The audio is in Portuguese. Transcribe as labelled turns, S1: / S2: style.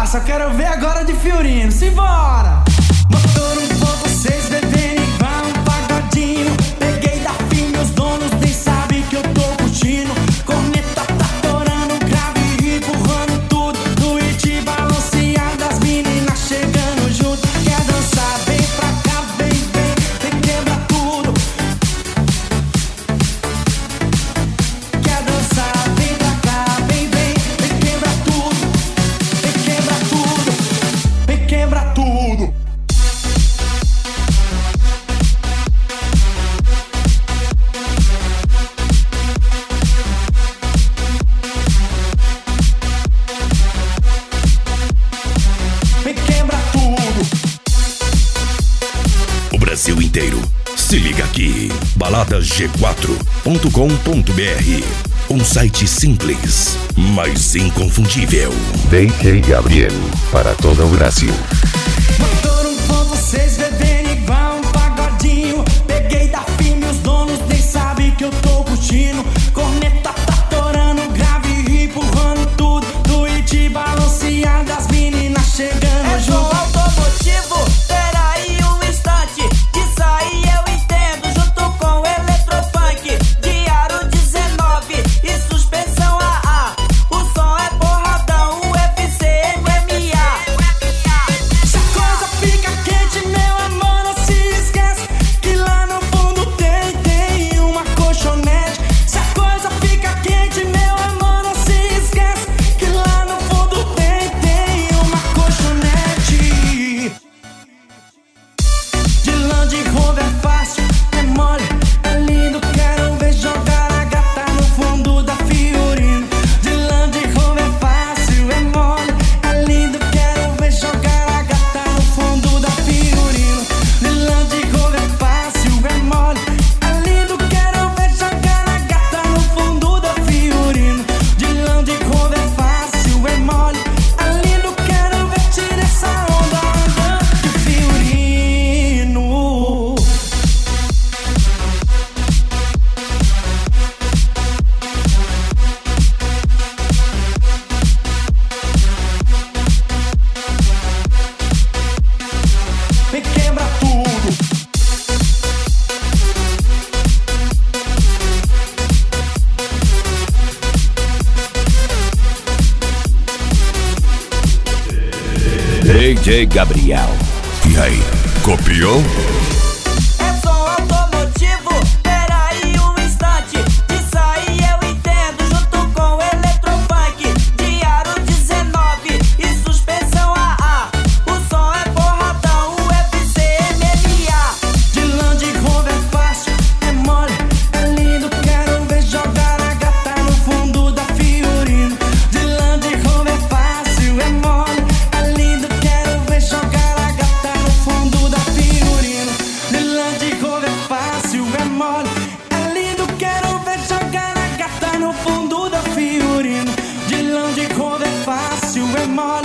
S1: passa, eu quero ver agora de Fiorino. Simbora! Motor 1.6 bebendo igual um pagodinho. Peguei da fim, meus donos nem sabem que eu tô curtindo. Corneta tá torando, grave empurrando tudo. No hit balanceado, as meninas chegando junto. Quer dançar, vem pra cá, vem quebra tudo. Quer dançar, vem pra cá, vem quebra tudo. Vem quebra tudo, vem quebra tudo. Vem quebra tudo.
S2: O Brasil inteiro se liga aqui. baladasg4.com.br, um site simples, mas inconfundível.
S3: DJ Gabriel, para todo o Brasil.
S1: Motor 1.6 bebendo igual um pagodinho. Peguei da firme, os donos nem sabem que eu tô curtindo. Corneta tá torando, grave empurrando tudo. Do hit balanceado, as meninas chegando junto.
S4: Automotivo, peraí um instante. Disso aí eu entendo, junto com Electrofunk. De aro 19 e suspensão AA. O som é porradão, UFC, MMA.
S1: Se a coisa fica quente, meu amor, não se esquece que lá no fundo tem uma colchonete. Se a coisa fica quente, meu amor, não se esquece que lá no fundo tem uma colchonete. De Land Rover é fácil, é mole, é lindo, quero ver jogar a gata no fundo da Fiorino. De Land Rover é fácil, é mole, é lindo, quero ver jogar a gata no fundo da Fiorino. De Land Rover é fácil, é mole, é lindo, quero ver jogar a gata no fundo da Fiorino. De Land Rover é fácil, é mole, é lindo, quero ver tirar essa onda andando de Fiorino. Vem quebra tudo.
S2: DJ Gabriel. E aí, copiou?
S4: É som automotivo, peraí um instante. Disso aí eu entendo, junto com Electrofunk. De aro 19 e suspensão AA. O som é porradão, UFC, MMA.
S1: De Land Rover é fácil, é mole, é lindo, quero ver jogar a gata no fundo da Fiorino. De Land Rover é fácil, é mole, é lindo, quero ver jogar a gata no fundo da Fiorino. De Land Rover é fácil, é mole, é lindo, quero ver jogar a gata no fundo da Fiorino. De Land Rover é fácil, é mole.